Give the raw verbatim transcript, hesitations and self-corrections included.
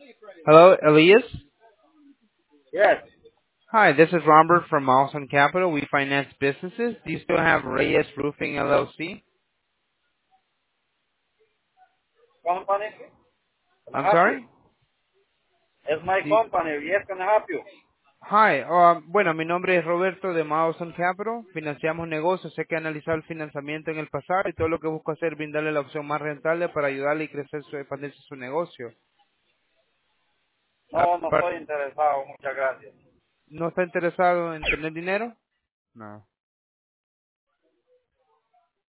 Hello, Elias. Yes. Hi, this is Robert from Milestone Capital. We finance businesses. Do you still have Reyes Roofing L L C? Company? Can I I'm help you? sorry? It's my Sí. company. Yes, can I help you? Hi, um, bueno, mi nombre es Roberto de Milestone Capital. Financiamos negocios. Sé que he analizado el financiamiento en el pasado y todo lo que busco hacer es brindarle la opción más rentable para ayudarle y crecer su, expandirse su negocio. No, no Apar- estoy interesado. Muchas gracias. ¿No está interesado en tener dinero? No.